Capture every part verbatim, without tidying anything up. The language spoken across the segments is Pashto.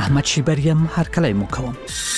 احمد شیبریم هرکلی مو کوم.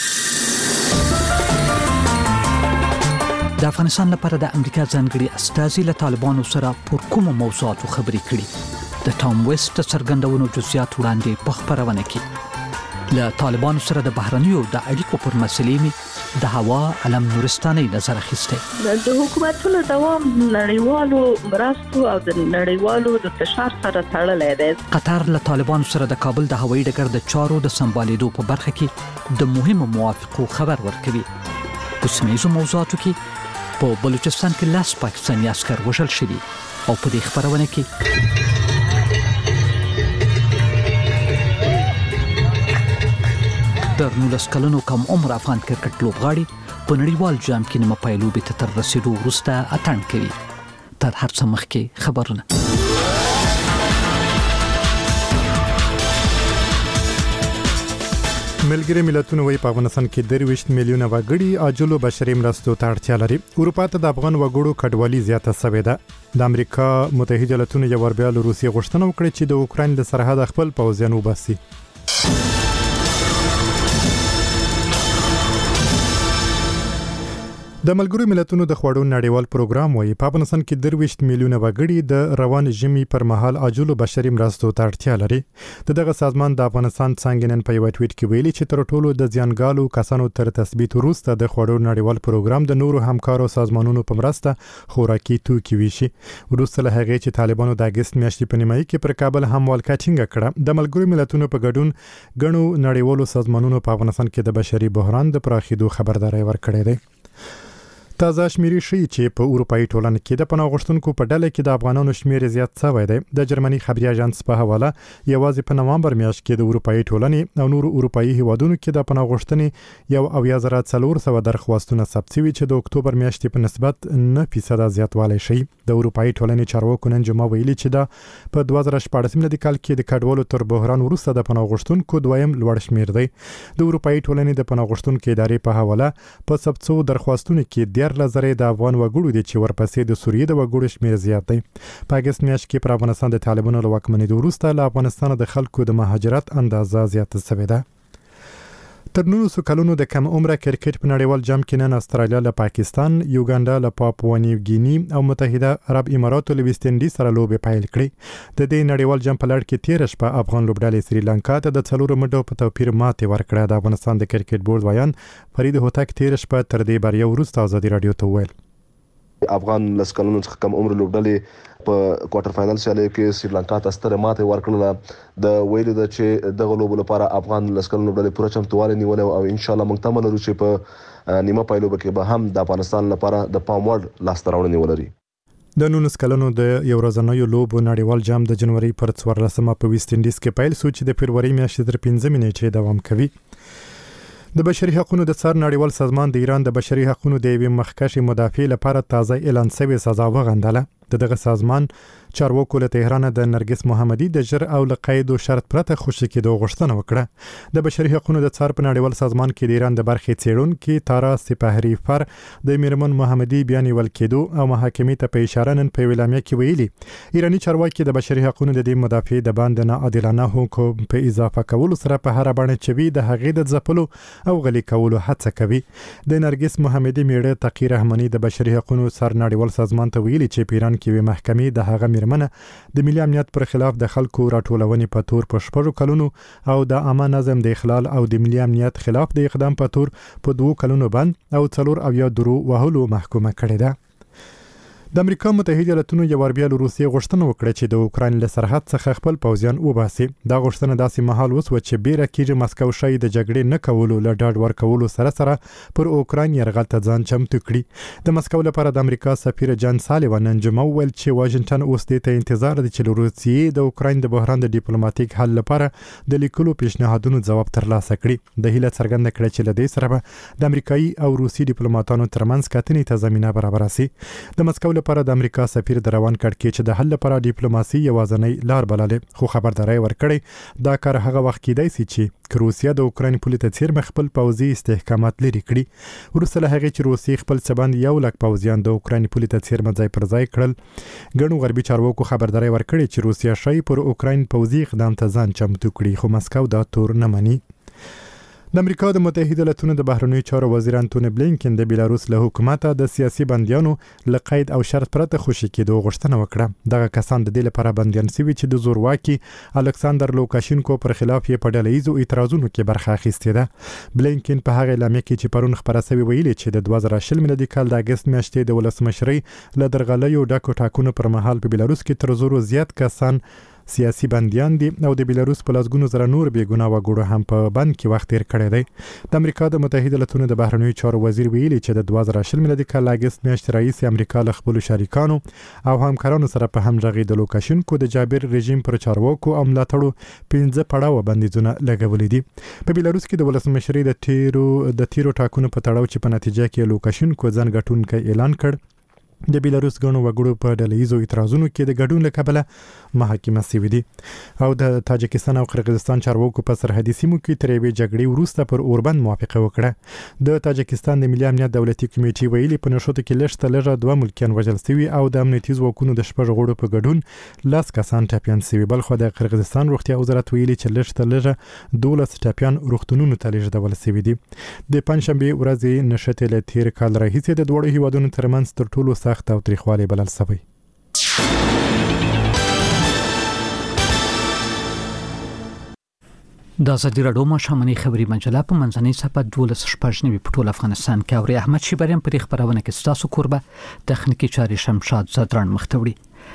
د افغانستان لپاره د امریکا ځانګړي استازي له طالبانو سره پر کومو موضوعاتو خبرې کړي. د ټام ویسټ د څرګندونو جزئیات وړاندې په خبرونه کې له طالبانو سره د بهرنیو د اړیکو پر مسلې می د هوا علم نورستاني نظر اخیسته. د حکومتونو دوام نړیوالو مرستو او د نړیوالو د فشار سره تړلی دی. قطر له طالبانو سره د کابل د هوایي ډګر د چارو د سمبالېدو په برخه کې د مهمو موافقو خبر ورکوي. په سیمه‌ییزو موضوعاتو کې په بلوچستان کې لاس پاکستاني عسكر وژل شوي او په دې خبرونه کې د نولس کلنو کم عمر افغان کرکټ لوبغاړي په نړیوال جام کې نیمه پایلوبې ته تر رسیدو وروسته اتڼ کوي. تر هر څه مخکې خبرونه. ملګری ملتونو وايي په افغانستان کې درویشت میلیونه وګړي عاجلو بشري مرستو ته اړتیا لري. اروپا ته د افغان وګړو کډوالي زیاته شوې ده. د امریکا متحده ایالاتونو یو ور بیا له روسیې غوښتنه وکړه چې د اوکراین له سرحد خپل پوځیان وباسي. د ملګرو ملتونو د خوړو نړیوال پروګرام وايي په افغانستان کې درویشت میلیونه وګړي د روان ژمي پر مهال عاجلو بشري مرستو ته اړتیا لري. دغه سازمان د افغانستان څنګه نن په یو ټویټ کې ویلي چې تر ټولو د زیانګالو کسانو تر تثبیت وروسته د خوړو نړیوال پروګرام د نورو همکارو سازمانونو په مرسته خوراکي توکي ویشي. وروسته له هغې چې طالبانو د اگست میاشتې په نیمایي کې پر کابل هم ولکه ټینګه کړه، د ملګرو ملتونو په ګډون ګڼو نړیوالو سازمانونو په افغانستان کې د بشري بحران د پراخېدو خبرداري ورکړې ده. تازه شمیرې ښیي چې په اروپایي ټولنه کې د پناه غوښتونکو په ډله کې د افغانانو شمیر زیات شوی دی. د جرمني خبري اژانس په حواله یوازې په نوامبر میاشت کې د اروپایي ټولنې او نورو اروپایي هیوادونو کې د پناه غوښتنې یو اویا زره څلور سوه درخواستونه ثبت شوي چې د اکتوبر میاشتې په نسبت نه فیصد زیاتوالی ښیي. د اروپایي ټولنې چارواکو نن جمعه ویلي چې دا په دوه زره شپاړس میلادي کال کې د کډوالو تر بحران وروسته د پناه غوښتونکو دویم لوړ شمیر دی. د اروپایي ټولنې د پناه غوښتونکو ادارې په حواله په ثبت شوو درخواستونو کې دیارلس زره د افغان وګړو دي چې ورپسې د سوریې د وګړو شمیر زیات دی. په اگست میاشت کې پر افغانستان د طالبانو له واکمنېدو وروسته له افغانستان د خلکو د مهاجرت اندازه زیاته شوې ده. تر نولسو کلونو د کم عمره کرکټ په نړیوال جام کې نن استرالیا له پاکستان، یوګانډا له پاپوا نیو ګینی او متحده عرب اماراتو له ویسټ انډیز سره لوبې پیل کړې. د دې نړیوال جام په لړ کې تیر شپه افغان لوبډلې سریلانکا ته د څلورو منډو په توپیر ماتې ورکړه. د افغانستان د کرکټ بورډ ویان فرید هوتک تیر شپه تر دې بریا وروسته ازادي رادیو ته وویل افغان لس کلونو څخه کم عمر لوبډلې په کوارټر فائنل سیالیو کې سریلانکا ته ستره ماتې ورکړله. د ویلو ده چې دغه لوبو لپاره افغان لس کلونو لوبډلې پوره چمتووالی نیولی او ان شاء الله موږ تمه لرو چې په نیمه پایلوبه کې به هم د افغانستان لپاره د پام وړ لاسته راوړنې ولري. د نولس کلونو د یو ورځنیو لوبو نړیوال جام د جنوري پر څوارلسمه په ویسټ انډیز کې پیل شو چې د فبروري میاشتې تر پنځمې نیټې دوام کوي. د بشري حقوقو د څار نړیوال سازمان د ایران د بشري حقوقو د یوې مخکښې مدافع لپاره تازه اعلان شوې سزا وغندله. د دغه سازمان چارواکو له تهران د نرګس محمدي د ژر او له قید او شرط پرته خوشي کېدو غوښتنه وکړه. د بشري حقوقو د څار په نړیوال سازمان کې د ایران د برخې څېړونکي تارا سپهري فر د میرمن محمدي بیان ول کېدو او محاکمې ته په اشاره نن په ویلامه کې ویلي ایرانی چارواکي د بشري حقوقو د دې مدافع د باندې نه عادلانه حکم په اضافه کولو سره په هر باندې چوي د هغې د ځپلو او غلي کولو هڅه کوي. د نرګس محمدي میړه تقی رحماني د بشري حقوقو سر نړیوال سازمان ته ویلي چې په ایران کې وي محکمې د هغه میرمنه د ملي امنیت پر خلاف د خلکو راټولونې په تور په شپږو کلونو او د عامه نظم د اخلال او د ملي امنیت خلاف د اقدام په تور په دوه کلونو باندې او څلور اویا درو وهلو محکومه کړې ده. د امریکا متحده ایالاتونو یو ور بیا له روسیې غوښتنه وکړه چې د اوکراین له سرحد څخه خپل پوځیان وباسي. دا غوښتنه داسې مهال وسوه چې بیره کېږي مسکو شای د جګړې نه کولو له ډاډ ورکولو سره سره پر اوکراین یرغل ته ځان چمتو کړي. د مسکو لپاره د امریکا سفیر جان سالیوان نن جمعه وویل چې واشنگټن اوس دې ته انتظار دی چې له روسیې د اوکراین د بحران د ډیپلوماټیک حل لپاره د لیکلو پیشنهادونو ځواب ترلاسه کړي. د هیله څرګنده کړه چې له دې سره به د امریکایي او روسي ډیپلوماټانو ترمنځ کتنې ته زمينه برابر شي. د مسکو لپاره د امریکا سفیر د روان کړکېچ د حل لپاره ډیپلوماسي یوازنۍ لار بللې، خو خبرداري ورکړې دا کار هغه وخت کېدای شي چې روسیا د اوکراین پولې ته څیر خپل پوځي استحکامات لري کړي. وروسته له هغې چې روسیې خپل څبند یو لک پوځیان د اوکراین پولې ته څیر ځای پر ځای کړل، ګڼو غربي چارواکو خبرداري ورکړې چې روسیا شای پر اوکراین پوځي اقدام ته ځان چمتو کړي، خو مسکو دا تور نه مني. د امریکا د متحده ایالاتونو د بهرنیو چارو وزیر انټونی بلینکن د بیلاروس له حکومت د سیاسي بندیانو له قید او شرط پرته خوشي کېدو غوښتنه وکړه. دغه کسان د دې لپاره بندیان شوي چې د زورواکي الکساندر لوکاشینکو پر خلاف یې په ډله ایزو اعتراضونو کې برخه اخیستې ده. بلینکن په هغه اعلامیه کې چې پرون خبره شوې ویلي چې د دوه زره شل میلادي کال د اګست میاشتې د ولسمشرۍ له درغلیو ډکو ټاکنو پر مهال په بیلاروس کې تر زرو زیات کسان سیاسي بندیان دي او د بیلاروس په لسګونو زره نور بې ګناه وګړو هم په بند کې وخت تیر کړی دی. د امریکا د متحده ایالاتونو د بهرنیو چارو وزیر ویلي چې د دوه زره شل میلادي کال اګست میاشتې راهیسې امریکا له خپلو شریکانو او همکارانو سره په همغږي د لوکاشینکو د جابر رژیم پر چارواکو او ملاتړو پنځه پړاوه بندیزونه لګولي دي. په بیلاروس کې د ولسمشرۍ د تیرو د تیرو ټاکنو په تړاو چې په نتیجه کې لوکاشینکو ځان ګټونکی اعلان کړ، د بیلاروس غنو وګړو په ډله ایزو اعتراضونو کې د ګډون له کبله محاکمه شوې دي او د تاجکستان او قرغیزستان چارواکو په سرحدي سیمو کې تر یوې جګړې وروسته پر اوربند موافقه وکړه. د تاجکستان د ملي امنیت دولتي کمیټې ویلي په نشوت کې لږ لږه دوه ملکیان وژل شوي او د امنیتي ځواکونو د شپږ غړو په ګډون لاس کسان ټپیان شوي. بل خو د قرغیزستان روغتیا وزارت ویلي چې لږ لږه دولس ټپیان روغتونونو ته لیږدول شوي دي. د پنځشنبه ورځې نشته له تیر کال راهیسې د دوه هیوادونو ترمنځ تر ټولو سخت او تاریخوالي بلل شوی. د ازادي راډیو مشامنې خبري مجله په منځنۍ صفحه دولس شپږ نوي په ټول افغانستان کې اوري. احمد شیبریم په خبرونه کې ستاسو کوربه تخنیکی چاري شمشاد زدران مختوړي.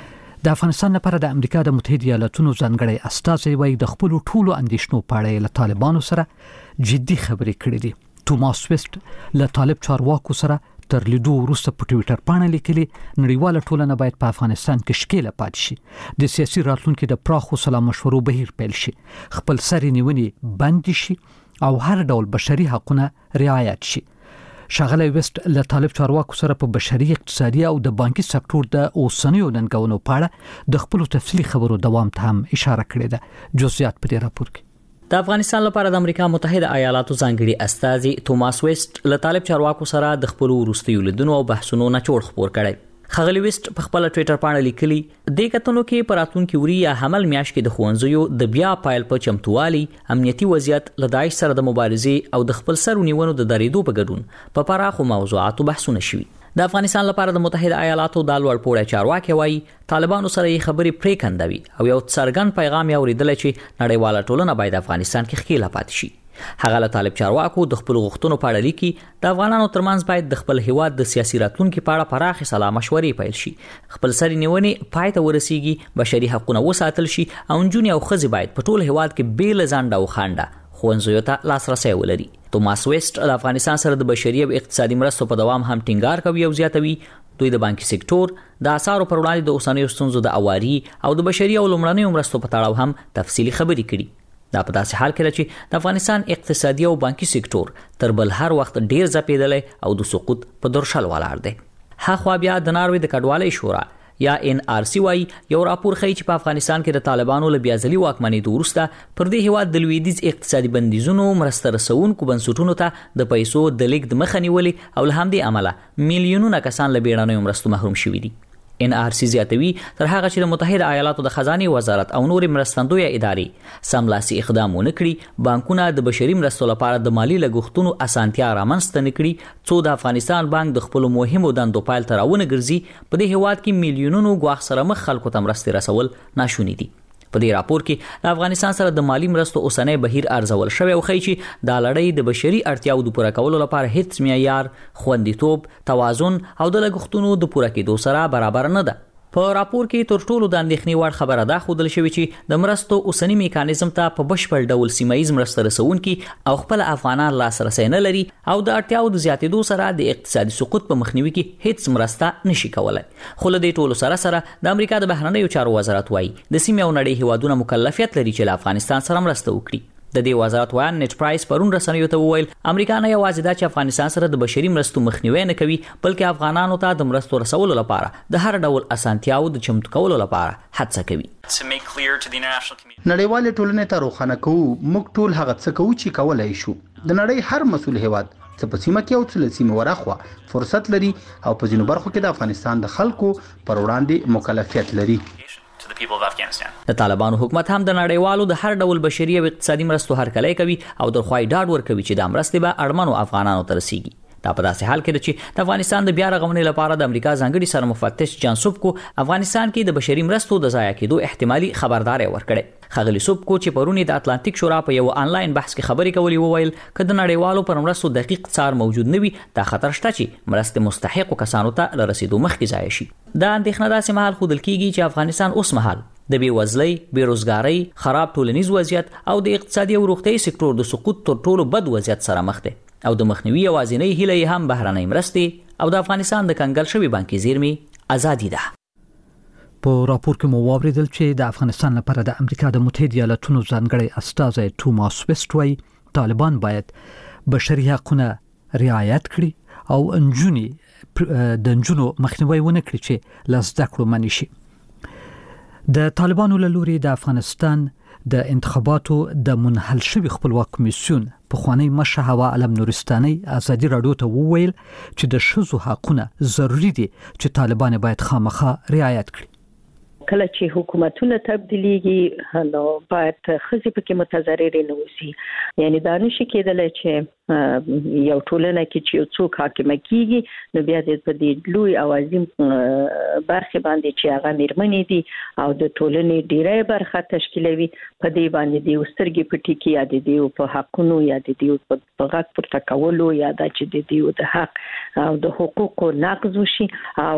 د افغانستان لپاره د امریکا د متحده ایالاتونو ځانګړی استازی وایي د خپل ټولو اندیشنو په اړه له طالبانو سره جدي خبرې کړې دي. توماس ویسټ له طالب چارواکو سره تر لیدو وروسته په ټوئیټر باندې لیکلي نړیواله ټولنه باید په افغانستان کې شکیله پاتې شي، د سیاسي راتلونکو د پراخو سلا مشورو بهیر پیل شي، خپل سر نیونې بند شي او هر ډول بشري حقوقونه رعایت شي. ښاغلی ویسټ له طالب چارواکو سره په بشري، اقتصادي او د بانکي سکتور د اوسنیو ننګونو په اړه د خپل تفصیلي خبرو دوام ته هم اشاره کړې ده. جزئیات په دې راپور کې. د افغانستان لپاره د امریکا متحده ایالاتو ځانګړي استازي توماس ویسټ له طالب چارواکو سره د خپل وروستیو لیدنو او بحثونو نچوړ خبر کړي. خغلی ویسټ په خپل ټوئیټر باندې لیکلي د کتنو کې پراتونکو وری یا حمل میاش کې د خوندزیو د بیا پایل په چمتوالي، امنیتي وضعیت، لدایش سره د مبارزې او د خپل سرونیونو د دریدو په ګډون په پراخو موضوعاتو بحثونه شوي. د افغانستان لپاره د متحده ایالاتو د لوړ پوړی چارواکي وایي طالبانو سره یې خبرې پرې کندوي او یو څرګند پیغام یې اوریدل چې نړیواله ټولنه باید افغانستان کې ښکیله پاتې شي. هغه له طالب چارواکو د خپل غوښتنو په اړه لیکي د افغانانو ترمنځ باید د خپل هیواد د سیاسي راتلونکو په اړه پراخه سلا مشورې پیل شي، خپل سر نیونې پای ته ورسیږي، بشري حقوقونه وساتل شي او نجونې او ښځې باید په ټول هیواد کې بیل ځانډه او خانډه خوندزیو ته لاسرسي ولري. توماس ویسټ د افغانستان سره د بشري او اقتصادي مرستو په دوام هم ټینګار کوي او زیاتوي دوی د بانکي سکتور د اسعارو پر وړاندې د اوسنیو ستونزو د اواري او د بشري او لومړنیو مرستو په تړاو هم تفصیلي خبرې کړي. دا په داسې حال کې چې د افغانستان اقتصادي او بانکي سکتور تر بل هر وخت ډیر ځپېدلی او د سقوط په درشل ولاړ دی. هاخوا بیا د ناروې د کډوالۍ شورا یا ان آر سی وايي یو راپور ښیي چې په افغانستان کې د طالبانو له بیازلي واکمنۍ وروسته پر دې هیواد د لویدیځ اقتصادي بندیزونو مرسته رسونکو بنسټونو ته د پیسو د لیږد مخه نیولې او له همدې امله میلیونونه کسان له بیړنیو مرستو محروم شوي دي. ان آر سی زیاتوي تر هغه چې د متحده ایالاتو د خزانه وزارت او نور مرستندوی ادارې سملاسي اقدام ونه کړي، بانکونه د بشري مرستو لپاره د مالی لګښتونو اسانتیا رامنځته نه کړي، څو د افغانستان بانک د خپل مهمو دندو پایل تر راونه ګرځي، په دې هواد کې میلیونونو غواخ سره مخ خلکو ته مرستې رسول ناشونی دي. په دې راپور کې د افغانستان سره د مالی مرستو اوسنۍ بهیر ارزول شوی او ښیي چې د لړۍ د بشري اړتیاو د پوره کولو لپاره هیڅ معیار، خوندیتوب، توازن او د لګښتونو د پوره کېدو سره برابر نه ده. په راپور کې تر ټولو د اندېښنې وړ خبره ده ښودل شوې چې د مرستو اوسنی میکانیزم ته په بشپړ ډول سیمایي مرسته رسونکي او خپل افغانان لاسرسي نه لري او د اړتیاو د زیاتېدو سره د اقتصادي سقوط په مخنیوي کې هیڅ مرسته نشي کولای. خو له دې ټولو سره سره د امریکا د بهرنیو چارو وزارت وایي د سیمې او نړۍ هیوادونو مکلفیت لري چې له افغانستان سره مرسته وکړي. د دې وزارت وایي نت پرایس پرون رسنیو ته وویل امریکا نه یوازې دا چې افغانستان سره د بشري مرستو مخنیوي نه کوي بلکې افغانانو ته د مرستو رسولو لپاره د هر ډول اسانتیاو د چمتو کولو لپاره هڅه کوي. نړیوال ټولنې ته روښانه کوو موږ ټول هغه څه کوو چې کولای شو. د نړۍ هر مسؤل هیواد څه په سیمه کې او څه له سیمې ورخوا فرصت لري او په ځینو برخو کې د افغانستان د خلکو پر وړاندې مکلفیت لري. د طالبانو حکومت هم د نړیوالو د هر ډول بشري او اقتصادي مرستو هرکلی کوي او د خوای ډاډ ورکوي چې د مرستې به اړمنو افغانانو ته رسیږي. دا په داسې حال کې چې د افغانستان د بیا رغونې لپاره د امریکا ځانګړي سرمفتش جان سوبکو افغانستان کې د بشري مرستو د ضایع کېدو احتمالي خبرداري ورکړه. خغلی سوبکو چې پرونی د اتلانتیک شورا په یو آنلاین بحث کې خبرې کولې وویل چې د نړیوالو پر مرستو دقیق څار موجود نه وي دا خطر شته چې مرستې مستحق کسانو ته لرسیدو مخکې ضایع شي. دا اندېښنه داسې مهال ښودل کېږي چې افغانستان اوس مهال د بیوزلۍ، بیروزګارۍ، خراب ټولنیز وضعیت او د اقتصادي او روغتیايي سکتور د سقوط تر ټولو بد وضعیت سره مخ دی او د مخنیوي یوازینۍ هیله هم بهرنۍ مرستې او د افغانستان د کنګل شوي بانکي زیرمې ازادي ده. په راپور کې مو واوریدل چې د افغانستان لپاره د امریکا د متحده ایالاتونو ځانګړي استازی توماس ویسټ وايي طالبان باید بشري حقوقونه رعایت کړي او انجونی د انجونو مخنیوي ونه کړي چې له زده کړو منع شي. د طالبانو له لوري د افغانستان د انتخاباتو د منحل شوي خپلواک کمیسیون پخوانی مشر هوا علم نورستاني ازادي رادیو ته وویل چې د شذو حقونه ضروری دي چې طالبان باید خامخا رعایت کړي. کله چې حکومتونه تبدیلیږي نو باید خزي پکې متضرر نه وسی. یعنی دا نشي کېدلی چې یو ټولنه کې چې یو څوک حاکم کیږي نو بیا د دې لوی او عظیم برخه باندې چې هغه میرمنې دي او د ټولنې ډیره برخه تشکیلوي په دې باندې د سترګې پټي کې یا د دې په حقونو یا د دې په غږ پر تکولو یا د چې د دې د حق او د حقوقو نقض وشي او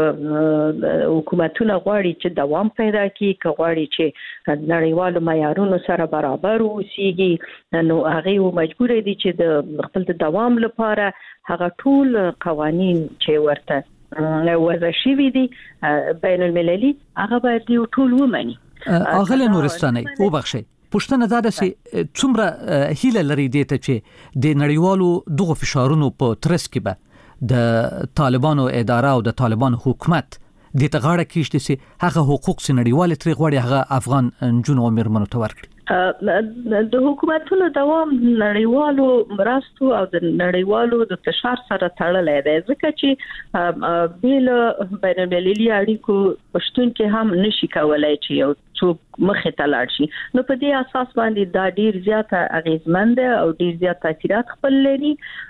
حکومتونه غواړي چې دوام پیدا کړي کغواړي چې نړیوالو معیارونو سره برابر اوسيږي نو هغه مجبور دي چې د خپل دوام لپاره هغه ټول قوانين چې ورته وضع شوي دي بین المللي هغه باید ټول ومني. اغله نورستاني وبخښي پښتنه دا ده چې څومره هیله لري دي ته چې د نړیوالو دغه فشارونو په ترڅ کې به د طالبانو اداره او د طالبانو حکومت د تغاړه کېشته سي هغه حقوق سنړیوال تری غوړي هغه افغان جنو میرمنو ته ورکړي. د حکومتونو دوام نړیوالو مرستو او د نړیوالو د فشار سره تړلی دی ځکه چې بیل بین المللي اړیکو پښتون کې هم نشي کولای چې یو څوک مخې ته لاړ شي نو په دې اساس باندې دا ډیر زیاته اغیزمند او ډیر زیات تاثیرات خپل لري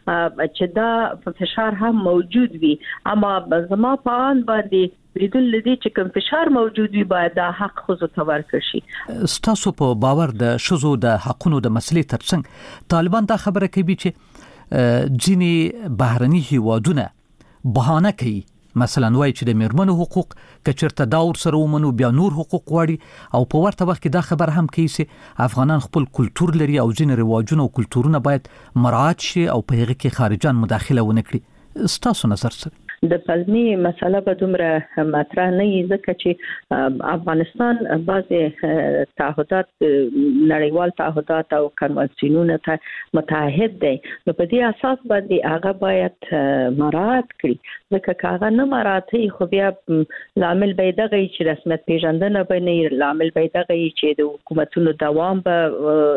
چې دا فشار هم موجود وي اما زما په ان باندې بریدل لدی چې کوم فشار موجود وي باید دا حق خو ته ورکړي شي. ستاسو په باور د شذو د حقونو د مسلې ترڅنګ طالبان دا خبره کوي چې ځینې بهرني هیوادونه بهانه کوي مثلا وایي چې د میرمنو حقوق کچرته دا ور سره ومنو بیا نور حقوق غواړي او په ورته وخت کې دا خبر هم کوي چې افغانان خپل کلچر لري او ځینې رواجونه او کلچرونه باید مراعات شي او په هغه کې خارجان مداخله ونه کړي. ستاسو نظر څه؟ د پلمي مسله به دومره مطرح نه وي ځکه چې افغانستان بعضې تعهدات نړیوال تعهدات او کنوانسیونونه ته متعهد دی نو په دې اساس باندې هغه باید مراعات کړي ځکه که هغه نه مراعات کړي خو بیا لامل به دغه چې رسمیت پیژندنه به نه لامل به دغه چې د حکومتونو دوام به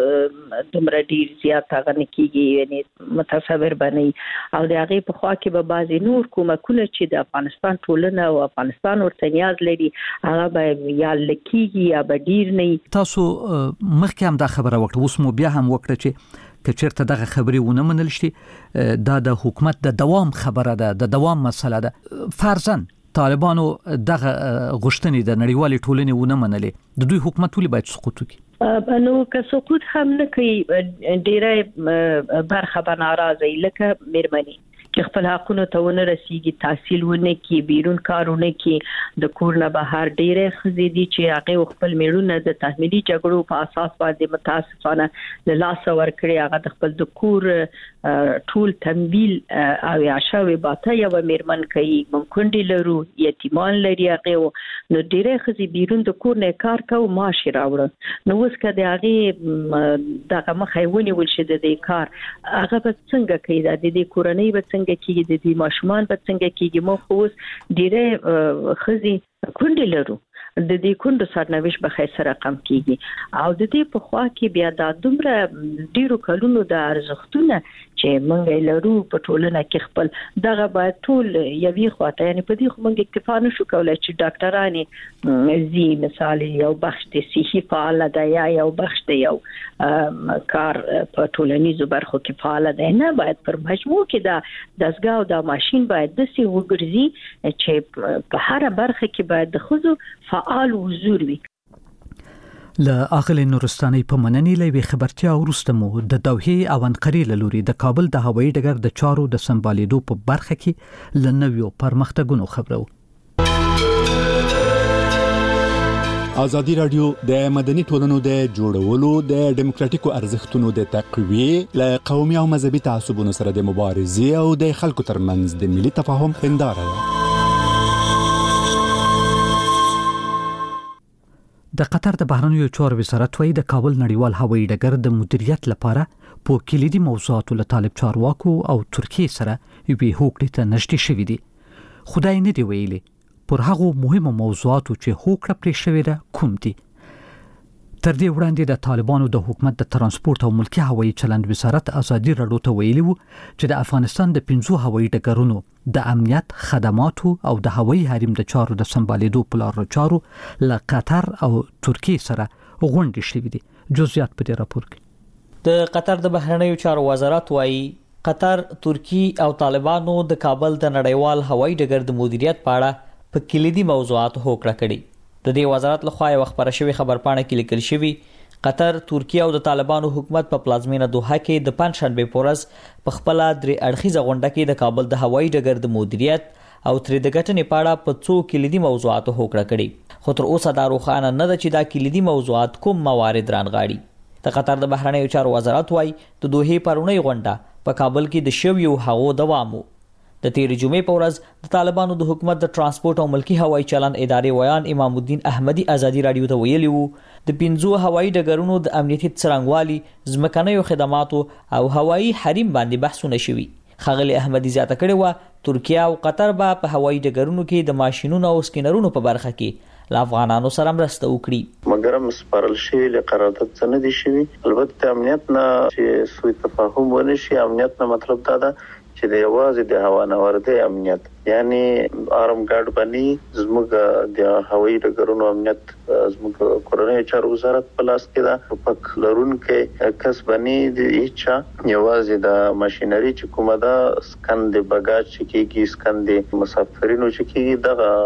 دومره ډیر زیات هغه نه کېږي یعنی متصور به نه او د هغې په خوا کې به بعضې نور کومکونه چې د افغانستان ټولنه او افغانستان ورته نیاز لري هغه به یا لکېږي یا به ډیر نه. تاسو مخکې هم دا خبره وکړه اوس مو بیا هم وکړه چې کچرته دغه خبرې ونه منل شي دا د حکومت د دوام خبره ده د دوام مسله ده فرضاً طالبانو دغه غوښتنې د نړیوالې ټولنې ونه منلې د دوی حکومت ولې باید سقوط وکړي؟ نو که سقوط هم نه کوي ډیره برخه به ناراضه لکه میرمنې چې خپل حقونو ته ونه رسیږي تحصیل ونه کی بیرون کارونه کی د کور نه بهر ډیره خزې دي چې هغه خپل میړونه د تحمیلي جګړو په اساس باندې متاسفانه له لاس ورکړي هغه د خپل د کور ټول تمویل او عشاوي باته یو میرمن کوي ممکن دي لرو یتیمان لري هغه نو ډیره خزې بیرون د کور نه کار کوي معاش راوړي نو اوس کده هغه دغه مخایونی ولشي د دې کار هغه به څنګه کوي د دې کورنۍ به څنګه کېږي د دې ماشومان به څنګه کېږي مو خو اوس ډیره خزي کونډې لرو د دې کندو سرنوشت به خیر رقم کیږي او د دې په خوا کې بیا د دومره ډیرو کلونو د ارزښتونه چې موږ لرو په ټولنه کې خپل دغه باید ټول یوې خواته یعنی په دې خو موږ اکتفا نشو کولای چې ډاکټرانې زی مثال یو بخش د صحي فعال دی یا یو بخش دی یو کار په ټولنیزو برخو کې فعال دی نه باید پر مجموع کې دا دستګاه او دا ماشين باید د سی وګرځي چې په هر برخه کې باید د خزو فعال حضور وي. له اغلی نورستاني په مننې لوي خبرتیا ورسته مو د دوحې او انقرې لوري د کابل د هوایي ډګر د چارو د سمبالیدو په برخه کې لنویو پرمختګونو خبرو. ازادي رادیو د مدني ټولنو د جوړولو د ډیموکراتیکو ارزښتونو د تقویه له قومي او مذهبي تعصبونو سره د مبارزې او د خلکو ترمنځ د ملي تفاهم هنداره ده. د قطر د بهرنیو چارو وزارت وايي د کابل نړیوال هوایي ډګر د مدیریت لپاره په کلیدي موضوعاتو له طالب چارواکو او ترکیه سره یوې هوکړې ته نږدې شوي دي. خدای نه دی ویلي پر هغه مهمه موضوعاتو چې هوکړه پرې شوې ده کوم دي. تر دې وړاندې د طالبانو د حکومت د ترانسپورت او ملکی هوایي چلند وزارت ازادي رادیو ته ویلي وو چې د افغانستان د پنځو هوایي ډګرونو د امنیت خدماتو او د هوایي حریم د چارو د سمبالیدو پلان چارو له قطر او ترکیه سره غونډې شوې دي. جزئیات په دې راپور کې د قطر د بهرنیو چارو وزارت وايي قطر، ترکیه او طالبانو د کابل د نړیوال هوایي ډګر د مدیریت په اړه په کلیدي موضوعات هوکړه کړې. د دې وزارت لخوا یو خبره شوی خبرپاڼه کې لیکل شوی قطر، ترکیه او د طالبانو حکومت په پلازمینه دوحه کې د پنځشنبه پورز په خپل درې اړخیزه غونډه کې د کابل د هوایي ډګر د مدیریت او ترې د ګټنې په اړه په څو کلیدي موضوعاتو هوکړه کړې. خو تر اوسه دا روښانه نه ده چې دا کلیدي موضوعات کوم موارد رانغاړي. د قطر د بهرنیو چارو وزارت وايي د دوحې پرونی غونډه په کابل کې د شویو هغو دوام وو. د تیر جمعې په ورځ د طالبانو د حکومت د ترانسپورت او ملکی هوایي چلند ادارې ویان امام الدین احمدی ازادي رادیو ته ویلي وو د پنځو هوایي ډګرونو د امنیتي څرنګوالي، ځمکنیو خدماتو او هوایي حریم باندې بحثونه شوي. خغلی احمدی زیاته کړې و ترکیه او قطر به په هوایي ډګرونو کې د ماشينونو او سکینرونو په برخه کې له افغانانو سره مرسته وکړي. مګر سپارل شوی له قرارداد څخه دي شوی. البته امنیت نه چې سوء تفاهم ونشي. امنیت نه مطلب دا ده چې د یوازې د هوا نوردې امنیت یعنی آرم ګارد باندې زموږ د هوایي ډګرونو امنیت زموږ کورنۍ چارو وزارت په لاس کې ده. په لرونکو کس باندې د هیڅ یوازې د ماشينري چې کومه ده سکن د بګاج چې کیږي، سکن د مسافرینو چې کیږي،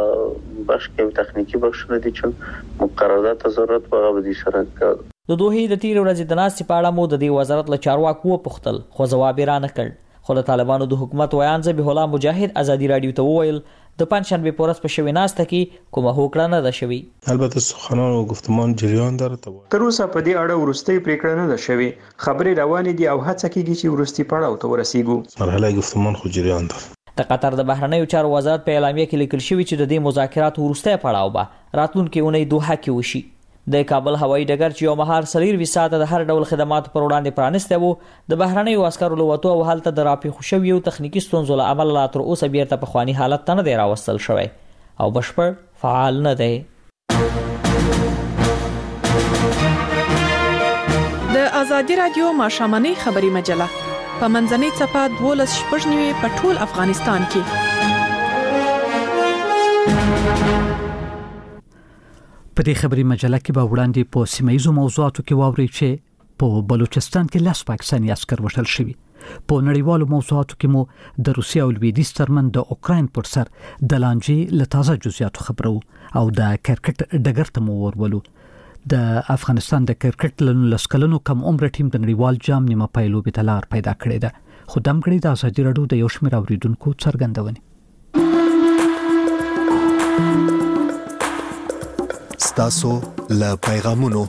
دغه بخش کې تخنیکی بخشونه دي چې مقررات ضرورت په غو دي سره کوي. د دوه د تیر ورځې د ناس په اړه مو د دې وزارت له چارواکو پوښتل خو جواب را نه کړ. خو د طالبانو د حکومت ویان ذبیح الله مجاهد ازادي رادیو ته وویل د پنځشنبه پورس په شوی ناسته کې کومه هوکړه نه ده شوی. البته سخنان او گفتمان جریان داره. تر اوسه په دې اړه ورستۍ پریکړه نه ده شوی. خبرې روانې دي او هڅه کیږي چې ورستۍ پړاو ته ورسیږو. مرحله گفتمان خو جریان داره. د قطر د بهرنیو چارو وزارت په اعلامیه کې لیکل شوی چې د دې مذاکراتو ورستۍ پړاو به راتلونکي اونۍ دوحه کې وشي. د کابل هوایي ډګر چې یو مهار سریر وساته د هر ډول خدماتو پر وړاندې پرانسته وو د بهرنیو عسکرو لوتو او حالت د راپی خوشوي او تخنیکی ستونزو له امله لا تر اوسه بیرته په خواني حالت ته نه دی راوستل شوی او بشپړ فعال نه دی. د ازادي رادیو ماشامنۍ خبري مجله په منځنۍ صفه دولس شپږ نیوي په ټول افغانستان کې. په دې خبري مجله کې به وړاندې په سیمایي موضوعاتو کې واوري چې په بلوچستان کې لاس پاکستاني عسكر وشل شوي. په نړیوالو موضوعاتو کې مو د روسیا او لویدیځ ترمن د اوکراین پر سر د لانجې له تازه جزئیاتو خبرو او د کرکټ ډګر ته مو ورولو. د افغانستان د کرکټ لسکلنو کم عمر ټیم د نړیوال جام نیمه پایلو به تلار پیدا کړی ده. خو دمګړي د ازادي رادیو د یو شمېر اوریدونکو څرګندونې ستاسو له پیغامونو.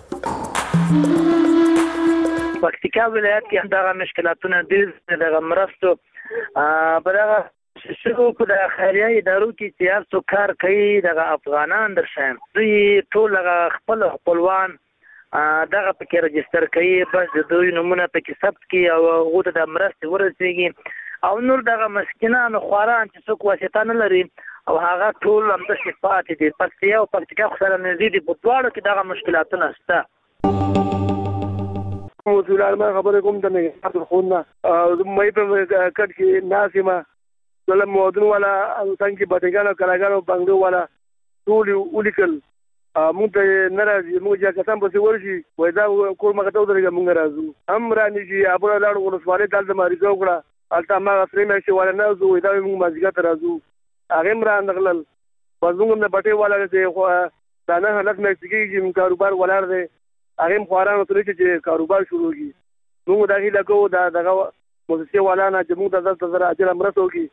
پکتیکا ولایت کې هم دغه مشکلاتونه ډېر دغه مرستو په دغه شروع کو د خیریه ادارو کې سیاسو کار کوي دغه افغانان درشم دوی ټول خپل خپلوان دغه پکې رجستر کوي بس د دوی نمونه پکې ثبت کی او غوته د مرستې ورسیږي او نور دغه مسکینان خواران چې څوک واسطه نه لري او هغه ټول هم د صفات دي پکتیا او پکتیکا خو سره نزيد په دواړو کې دغه مشکلاتونه شته. او مسؤل عالم خبره کوم د نه تاسو خو نه مې په کټ کې ناسمه ظلم مودن ولا څنګه بټګانو کلاګانو بنګلو ولا ټول ولیکل مونږ ته ناراضي مونږ چې کسان په څیر شي وای دا کور مګه ته درګه مونږ راځو هم رانی چې ابو لاړو ولسوالۍ دلته ماري وکړه البته ما غفرې مې چې ولا نه زو دا مونږ مازیګه ته راځو هغه مران نغلل وزموږ نه بټي ولا چې خو دا نه حالت مې چې موږ کاروبار ولر دي هغه خوارانو ترې چې کاروبار شروع کی موږ دا هیله کوو دا دغه مؤسسه والا نه چې موږ د دلته زرا اجر امرته وکي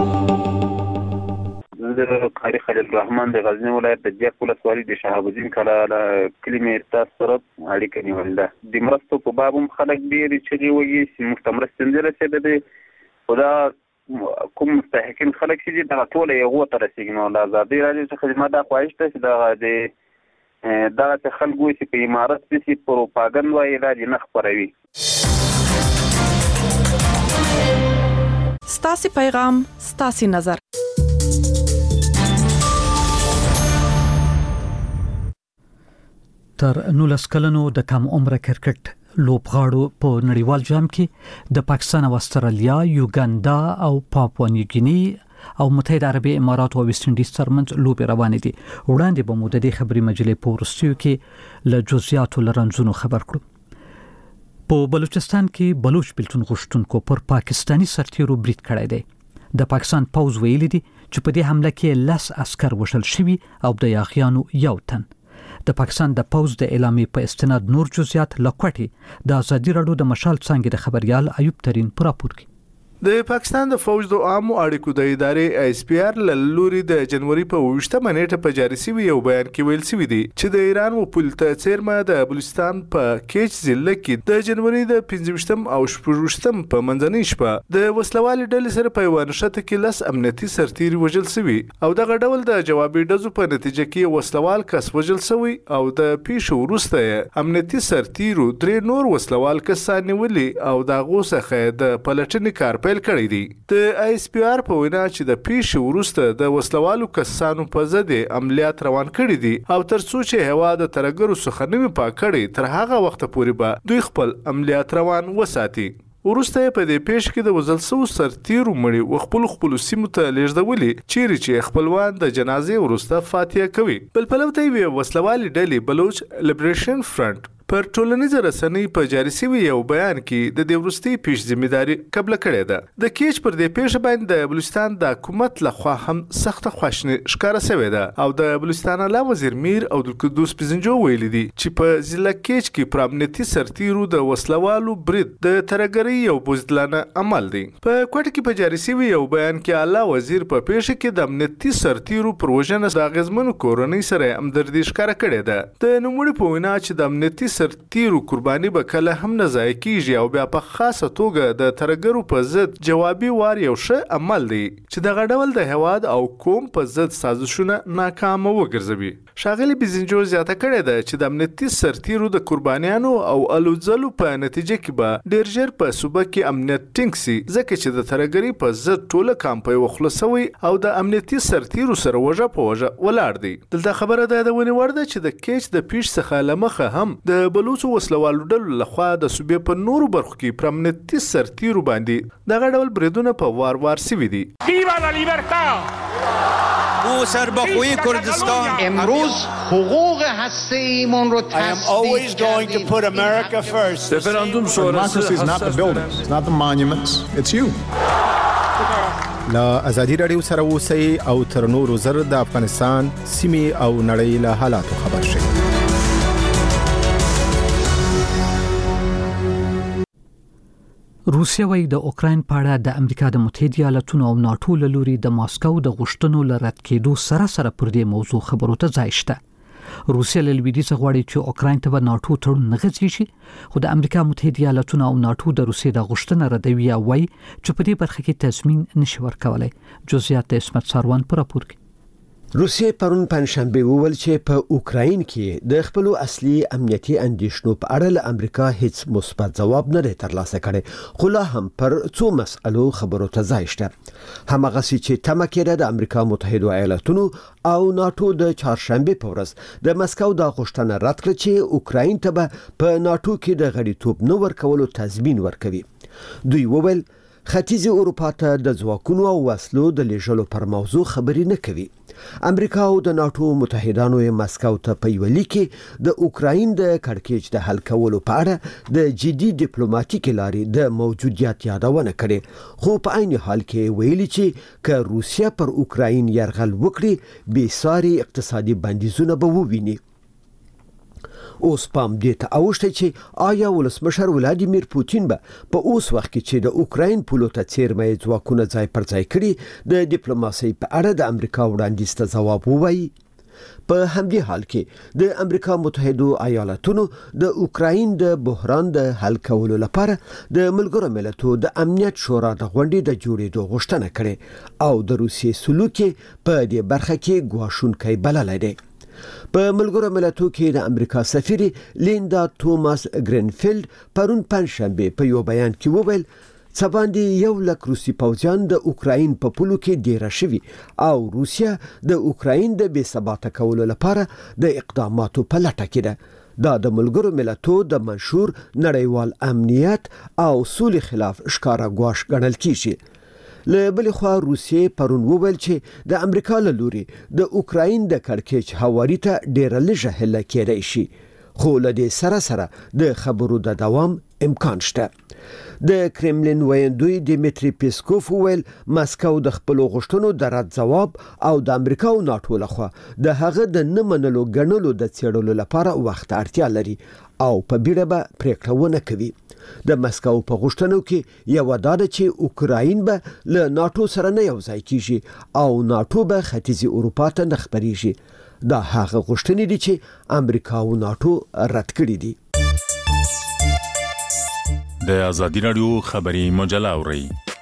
د قاری خلیل الرحمن د غزنی ولایت د جک ولسوالۍ د شهاب الدین کلا کلمې تاسو سره اړیکه نیول ده د مرستو په باب هم خلک ډیر چې وایي چې مستمر ستندره څه ده خدا کوم مستحقین خلک چې دا ټول یو تر سیګنال د آزادي راځي چې خدمات د خواهش ته دا د دا چې خلکو چې په امارت کې پروپاګاندا وایي دا نه خبروي. ستاسي پیغام ستاسي نظر. تر نولس کلنو د کم عمره کرکټ لوبغاړو په نړیوال جام کې د پاکستان او استرالیا، یوګاندا او پاپوا نیوګینی او متحده عربي امارات او ویسټ انډیز ترمنځ لوبې روانې دي. وړاندې به مو د دې خبري مجلې په ورستیو کې له جزئیاتو لرنځونو خبر کړو. په بلوچستان کې بلوچ بلتون غشتونکو پر پاکستانی سرتیرو برید کړی دی. د پاکستان پوز ویلي دي چې په دې حمله کې لس عسكر وشل شوي او د یاغیانو یو تن. د پاکستان د پوز د اعلامیې په استناد نور جزئیات لکوټي د ازادي راډیو د مشال څنګه د خبريال ایوب ترين پر راپور کې. د پاکستان د فوج د عامو اړیکو د ادارې آی اس پی آر لوري د جنوري په وشتمه نیټه په جاری شوی یو بیان کې ویل شوی دی چې د ایران و پولیټ چیرمه د بلوچستان په کیچ ضلع کې د جنوري د پنځمشتم او شپږشتم په منځنۍ شپه د وسلوالې ډلې سره په ونشته کې لس امنیتي سرتیري وژل شوی او دغه ډول د جوابي ډزو په نتیجه کې وسلوال کس وژل شوی او د پیښو وروسته امنیتي سرتیرو درې نور وسلوال کسان نیولې او د غوسه د پلټنې کار پیل کړی دی. د آی اس پی آر په وینا چې د پیښې وروسته د وسلوالو کسانو په ضد عملیات روان کړي دي او ترڅو چې هوا د ترګرو څخه نوي پاک کړي تر هغه وخت پورې به دوی خپل عملیات روان وساتي. ورسته په دې پیښ کې د وزل سو سرتیرو مړي او خپل خپل سیمو ته لیږدولې چیرې چې خپلوان د جنازې ورسته فاتحه کوي. بل پلوته وی وسلوالې ډلې بلوچ لیبریشن فرنٹ پر ټولنیزه رسنۍ په جاری شوی یو بیان کې د دې ورستي پیښ ځمېداري قبل کړې ده. د کیچ پر دې پیښ باندې د بلوچستان د حکومت لخوا هم سخت خواشنی ښکاره شوې ده او د بلوچستان اعلی وزیر میر او د قدوس پزنجو ویلي دي چې په ضلع کیچ کې پر امنیتي سرتیرو د وسلوالو برید د ترګري یو بوزدلانه عمل دی. په کوټه کې په جاری شوی یو بیان کې اعلی وزیر په پیښ کې د امنیتي سرتیرو پر وژنه د غزمن کورنۍ سره همدردي ښکاره کړې ده. د نوموړي په وینا چې د امنیتي سرتیرو قرباني به کله هم نه ضایع کیږي او بیا په خاصه توګه د ترګرو په ضد جوابي وار یو ښه عمل دی چې دغه ډول د هواد او قوم په ضد سازشونه ناکام وګرځوي. ښاغلي بزنجو زیاته کړې ده چې د امنیتي سرتیرو د قربانیانو او الوځلو په نتیجه کې به ډیر ژر په صوبه کې امنیت ټینګ سي ځکه چې د ترګري په ضد ټوله کمپاین وخلصوي او د امنیتي سرتیرو سره وژه په وژه ولاړ دی. دلته خبره ده د ونی ورده چې د کیچ د پیښ څخه لمخه هم د بلوچو وسلوالو ډلو لخوا د صوبې په نورو برخو کې پر امنیتي سرتیرو باندې دغه ډول بریدونه په وار وار سوي دي. او سربخوی کردستان امروز حقوق هسته‌ایمون رو تثبیت کردیم. رفراندوم شورای is not the buildings, it's not the monuments, it's you. لا ازادي رادیو سره اوسئ او تر نورو زر د افغانستان سیمې او نړۍ له حالاتو خبر شئ. روسیه وایي د اوکراین په اړه د امریکا د متحده ایالاتونو او ناتو له لوري د ماسکو د غوښتنو لرد کېدو سره سره پر دې موضوع خبرو ته ځای شته. روسیه له لویدیځ غواړي چې اوکراین ته به ناتو تړون نه غځي شي خو د امریکا متحده ایالاتونو او ناتو د روسیې د غوښتنه ردوي او وایي چې په دې برخه کې تضمین نشي ورکولای. جزئیات د اسمت ساروان پر راپور کې. روسیې پرون پنځشنبه وویل چې په اوکراین کې د خپل اصلي امنیتي اندیشنو په اړه له امریکا هیڅ مثبت ځواب نه ترلاسه کړي، خو لا هم پر څو مسألو خبرو ته ځای شته. همغه چې تمه کېده د امریکا متحده ایالاتونو او ناتو د چهارشنبه په ورځ د مسکو د غوښتنه رد کړه چې اوکراین ته په ناتو کې د غړیتوب نه ورکولو تضمین ورکوي. دوی وویل ختیځ اروپا ته د ځواکونو او وسلو د لیږلو پر موضوع خبرې نه کوي. امریکا او د ناتو متحدانو یې مسکو ته په یو لیک کې د اوکراین د کړکېچ د حل کولو په اړه د جدي ډیپلوماټیک لارې د موجودیت یادونه کړې، خو په عین حال کې ویلي چې که روسیا پر اوکراین یرغل وکړي بې ساري اقتصادي بندیزونه به وویني. اوس پام دې ته اوښتی چې آیا ولسمشر ولادیمیر پوتین به په اوس وخت کې چې د اوکراین پولو ته څیرمه ځواکونه ځای پر ځای کړي د ډیپلوماسۍ په اړه د امریکا وړاندیز ته ځواب ووایي. په همدې حال کې د امریکا متحده ایالاتونو د اوکراین د بحران د حل کولو لپاره د ملګرو ملتونو د امنیت شورا د غونډې د جوړېدو غوښتنه کړې او د روسیې سلوک په دې برخه کې ګواښونکی بللی دی. په ملګرو ملتونو کې د امریکا سفیر لیندا توماس گرینفیلد پرون پنځشنبه په یو بیان کې وویل څه باندې یو لک روسي پوځیان د اوکراین په پولو کې ډیره شوي او روسیا د اوکراین د بې ثباته کولو لپاره د اقداماتو په لټه کې ده. دا د ملګرو ملتونو د منشور نړیوال امنیت او سولې خلاف ښکاره ګواښ ګڼل کیږي. له بلې خوا روسیې پرون وویل چې د امریکا له لوري د اوکراین د کړکېچ هواري ته ډیره لږه هله کېدای شي، خو له دې سره سره د خبرو د دوام امکان شته. د کرملین ویاندوی دیمیتری پیسکوف وویل مسکو د خپل غوښتنو د رد ځواب او د امریکا او ناتو لخوا د هغه د نه منلو ګڼلو د څېړلو لپاره وخت اړتیا لري او په بیړه به پریکړه ونه کوي. د مسکو په غوښتنو کې یو دا ده چې اوکراین به له ناتو سره نه یو ځای کیږي او ناتو به ختیځ اروپا ته نه خپریږي. دا هغه غوښتنې دي چې امریکا او ناتو رد کړې دي. د ازادي رادیو خبري مجله اوري.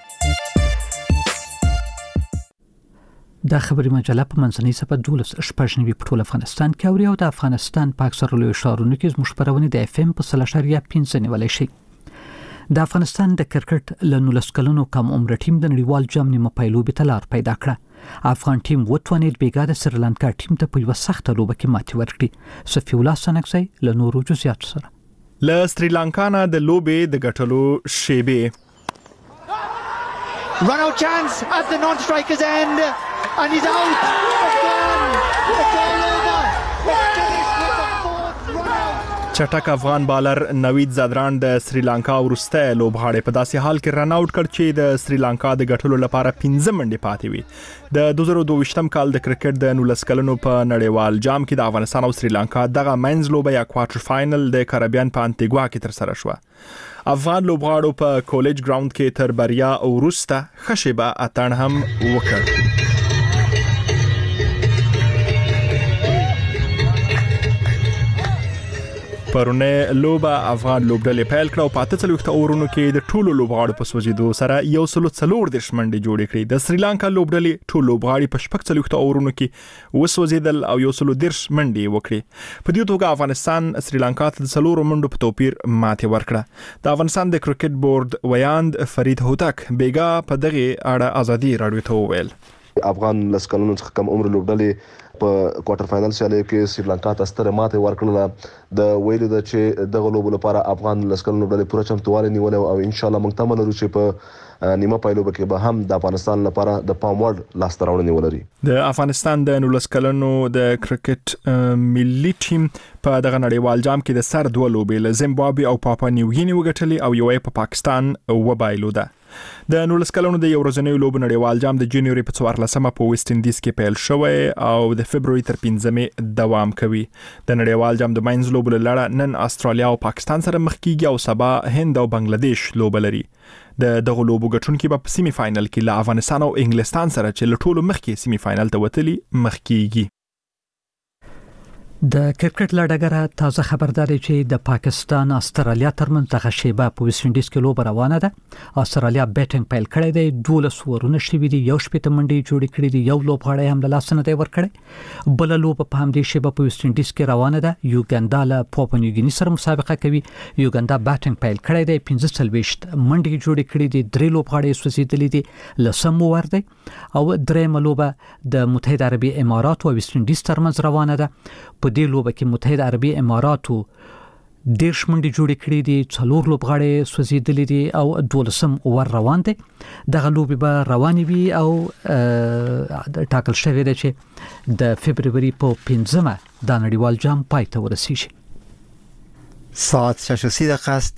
دا خبري مجله په منځنۍ صفحه دولس شپږ نوي په ټول افغانستان کې اوري او د افغانستان په اکثره لوی ښارونو کې زموږ خبرونه د اف ام په سلاشریا پنځه نیولای شي. د افغانستان د کرکټ له نولس کلونو کم عمر ټیم د نړیوال جام نیمه پایلوبې ته لار پیدا کړه. افغان ټیم وټوانید بیګا د سریلانکا ټیم ته په یو سخته لوبه کې ماتې ورکړه. صفی الله سنکسي له نورو جزئیاتو سره له سریلانکا نه د لوبې د ګټلو شیبې Run out chance at the non-striker's end and he's out. It's gone. It's all over. It's finished with the fourth run out. چټک افغان بالر نوید زادران د سریلانکا ورسته لوبغاړي په داسې حال کې رن اوټ کړ چې د سریلانکا د ګټلو لپاره پنځه منډې پاتې وي. د دوه زره دوه کال د کرکټ د نولس کلونو په نړیوال جام کې د افغانستان او سریلانکا دغه منځ لوبه یا کوارټر فائنل د کریبیان په انټیګوا کې تر سره شوه. افغان لوبغاړو په کالج ګراوند کې تر بریا او ورسته خشبه اتن هم وکړ. پرونه لوبه افغان لوبډلې پیل کړه او په اته څلوېښت اورونو کې د ټولو لوبغاړو په سوځېدو سره یو سلو څلور دېرش منډې جوړې کړې. د سریلانکا لوبډلې ټول لوبغاړي په شپږ څلوېښت اورونو کې وسوځېدل او یو سلو دېرش منډې وکړې. په دې توګه افغانستان سریلانکا ته د څلورو منډو په توپیر ماتې ورکړه. د افغانستان د کرکټ بورډ ویاند فرید هوتک بیګا په دغه اړه ازادي رادیو ته وویل افغان لسکلونو څخه کم عمر لوبډلې په کوارټر فائنل سیالۍ کې سریلانکا ته ستره ماته ورکړله. د ویلو د چې دغه لوبو لپاره افغان لسکلونو لوبډلې پوره چمتووالی نیولې او ان شاء الله موږ تمه لرو چې په نیمه پایلوبه کې به هم د افغانستان لپاره د پام وړ لاسته راوړنې ولري. د افغانستان د نولس کلنو د کرکټ ملي ټیم په دغه نړیوال جام کې د سر دوه لوبې له زیمبابوې او پاپا نیوګینی وګټلې او یو په پاکستان وبایلوده. د نولس کلونو د یو ورځنیو لوبو نړیوال جام د جنوري په څوارلسمه په ویسټ انډیز کې پیل شوی او د فبروري تر پنځمې دوام کوي. د نړیوال جام د ماینز لوبو لړ نن استرالیا او پاکستان سره مخ کیږي او سبا هند او بنگلاديش لوبه لري. د دغه لوبو ګټونکي په سیمي فائنل کې له افغانستان او انګلستان سره چې له ټولو مخکې سیمي فائنل ته وتلي مخ کیږي. د کرکټ لړګره تازه خبرداري چې د پاکستان استرالیا ترمنځ د غشيبه په ویسټ انډیز کې لوب روانه ده. استرالیا بیټینګ پیل کړی دی، دولس ورونه شوي دي، یو شپږ منډي جوړ کړي دي، یو لوبغاړی هم له لاس نه دی ورکړی. بل لوب په هم دې شیبه په ویسټ انډیز کې روانه ده. یوګاندا له پاپوا نیوګینی سره مسابقه کوي. یوګاندا بیټینګ پیل کړی دی، پنځه څلويشت منډي جوړ کړي دي، درې لوبغاړي سوځیدلي دي، لسم ور دی او درېم لوبه د متحده عربي امارات او ویسټ انډیز ترمنځ روانه ده. په دې لوبه کې متحده عربي اماراتو دیرش منډي جوړ کړي دي، څلور لوبغاړي سوځیدلي دي او دولسم ور روان دي. دغه لوبې به روانې وي او ټاکل شوی دی چې د فبرवरी په پنځمه د نړیوال جام پای ته ورسیږي. ساعت شش دقیقه است.